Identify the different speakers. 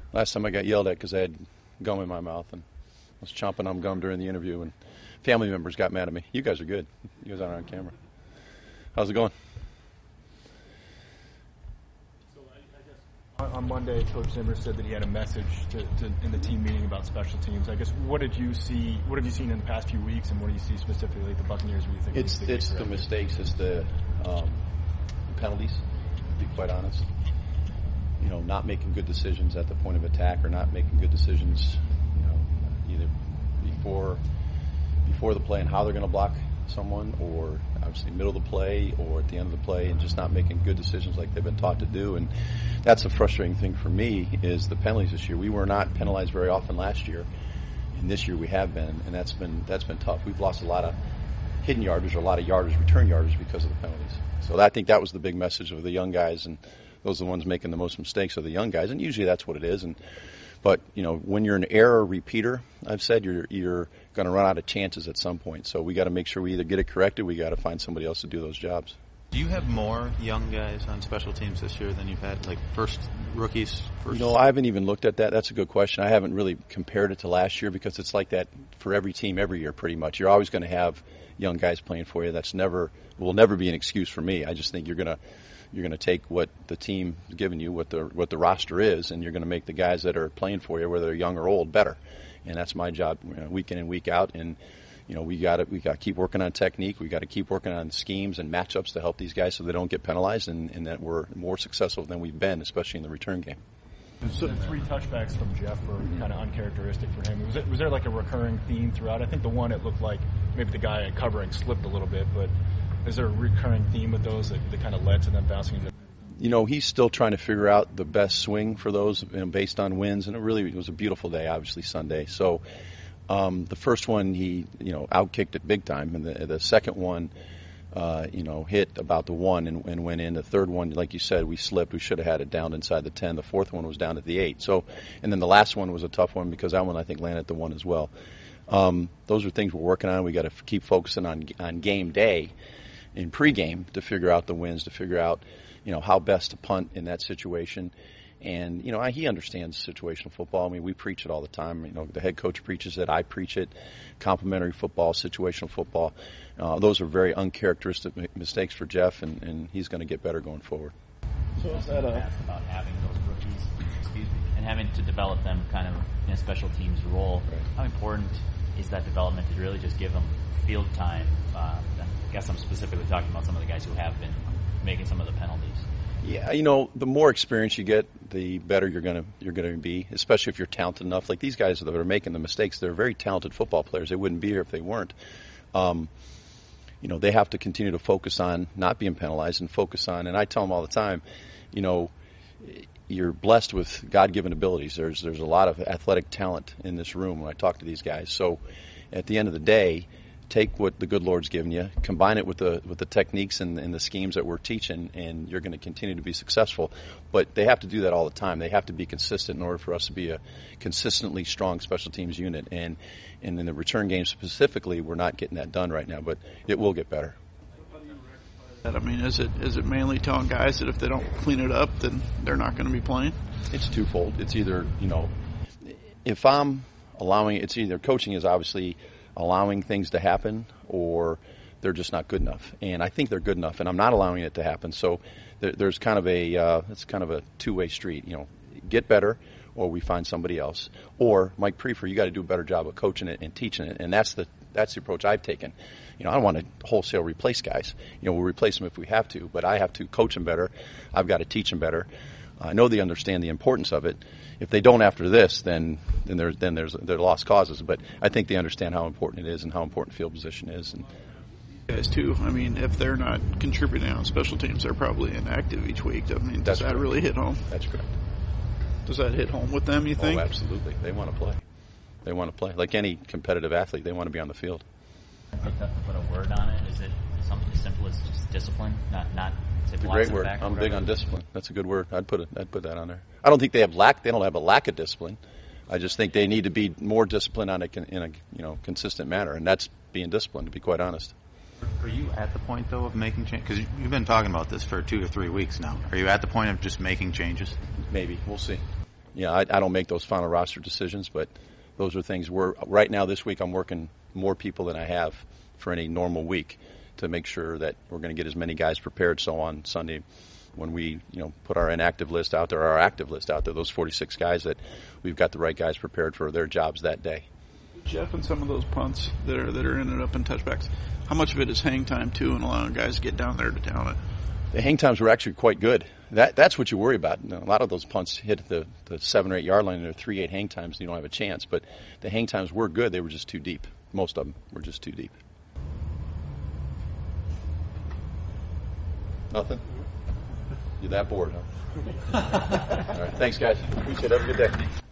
Speaker 1: Last time I got yelled at because I had gum in my mouth and I was chomping on gum during the interview, and family members got mad at me. You guys are good. You guys aren't on camera. How's it going?
Speaker 2: So I guess on Monday, Coach Zimmer said that he had a message in the team meeting about special teams. I guess what did you see? What have you seen in the past few weeks, and what do you see specifically at the Buccaneers? Where you think
Speaker 1: it's the mistakes, it's the penalties. To be quite honest, you know, not making good decisions at the point of attack, or not making good decisions, you know, either before the play and how they're going to block someone, or obviously middle of the play or at the end of the play, and just not making good decisions like they've been taught to do. And that's a frustrating thing for me, is the penalties this year. We were not penalized very often last year, and this year we have been, and that's been tough. We've lost a lot of hidden yardage, or a lot of yardage, return yardage, because of the penalties. So I think that was the big message of the young guys, and those are the ones making the most mistakes, are the young guys, and usually that's what it is. But you know, when you're an error repeater, I've said you're going to run out of chances at some point. So we got to make sure we either get it corrected, we got to find somebody else to do those jobs.
Speaker 3: Do you have more young guys on special teams this year than you've had, like rookies?
Speaker 1: You know, I haven't even looked at that. That's a good question. I haven't really compared it to last year, because it's like that for every team every year pretty much. You're always going to have young guys playing for you. That's will never be an excuse for me. I just think you're going to take what the team is giving you, what the roster is, and you're going to make the guys that are playing for you, whether they're young or old, better. And that's my job, week in and week out. And you know, we got to keep working on technique. We got to keep working on schemes and matchups to help these guys so they don't get penalized, and that we're more successful than we've been, especially in the return game.
Speaker 2: So the 3 touchbacks from Jeff were kind of uncharacteristic for him. Was there like a recurring theme throughout? I think the one, it looked like maybe the guy covering slipped a little bit, but is there a recurring theme with those that kind of led to them bouncing into?
Speaker 1: You know, he's still trying to figure out the best swing for those, based on wins, and it was a beautiful day, obviously Sunday. So the first one, he outkicked it big time, and the second one, hit about the 1 and went in. The third one, like you said, we slipped. We should have had it down inside the 10. The fourth one was down at the 8. So, and then the last one was a tough one, because that one I think landed at the 1 as well. Those are things we're working on. We got to keep focusing on game day, in pregame, to figure out the wins, to figure out how best to punt in that situation. And he understands situational football. I mean, we preach it all the time. The head coach preaches it. I preach it. Complementary football, situational football. Those are very uncharacteristic mistakes for Jeff, and he's going to get better going forward.
Speaker 4: So is that about having those rookies, and having to develop them kind of in a special teams role?
Speaker 1: Right.
Speaker 4: How important is that development to really just give them field time? I guess I'm specifically talking about some of the guys who have been making some of the penalties.
Speaker 1: Yeah, the more experience you get, the better you're going to be, especially if you're talented enough. Like these guys that are making the mistakes, they're very talented football players. They wouldn't be here if they weren't. They have to continue to focus on not being penalized, and focus on, and I tell them all the time, you're blessed with God-given abilities. There's a lot of athletic talent in this room when I talk to these guys. So at the end of the day, take what the good Lord's given you, combine it with the techniques and the schemes that we're teaching, and you're going to continue to be successful. But they have to do that all the time. They have to be consistent in order for us to be a consistently strong special teams unit. And in the return game specifically, we're not getting that done right now, but it will get better.
Speaker 5: I mean, is it mainly telling guys that if they don't clean it up, then they're not going to be playing?
Speaker 1: It's twofold. It's either, if I'm allowing, it's either coaching is obviously allowing things to happen, or they're just not good enough. And I think they're good enough, and I'm not allowing it to happen. So there's kind of it's kind of a two-way street. Get better, or we find somebody else. Or Mike Prefer, you got to do a better job of coaching it and teaching it, and that's the approach I've taken. I don't want to wholesale replace guys. We'll replace them if we have to, but I have to coach them better. I've got to teach them better. I know they understand the importance of it. If they don't after this, then there's lost causes. But I think they understand how important it is and how important field position is. And
Speaker 5: guys too. I mean, if they're not contributing on special teams, they're probably inactive each week. I mean, does that really hit home?
Speaker 1: That's correct.
Speaker 5: Does that hit home with them, you think?
Speaker 1: Oh, absolutely. They want to play. They want to play. Like any competitive athlete, they want to be on the field.
Speaker 4: I think that to put a word on it, is it something as simple as just discipline, not
Speaker 1: it's a great word. I'm big on discipline. That's a good word. I'd put that on there. I don't think they don't have a lack of discipline. I just think they need to be more disciplined in a consistent manner, and that's being disciplined, to be quite honest.
Speaker 3: Are you at the point though of making change? Because you've been talking about this for 2 or 3 weeks now. Are you at the point of just making changes?
Speaker 1: Maybe. We'll see. I don't make those final roster decisions, but those are things right now this week I'm working more people than I have for any normal week to make sure that we're going to get as many guys prepared. So on Sunday, when we put our inactive list out there, our active list out there, those 46 guys, that we've got the right guys prepared for their jobs that day.
Speaker 5: Jeff, and some of those punts that are ended up in touchbacks, how much of it is hang time too, and allowing guys to get down there to down it?
Speaker 1: The hang times were actually quite good. That's what you worry about. A lot of those punts hit the 7 or 8 yard line, and they're 3-8 hang times, and you don't have a chance. But the hang times were good. They were just too deep. Most of them were just too deep. Nothing? You're that bored, huh? All right. Thanks, guys. Appreciate it. Have a good day.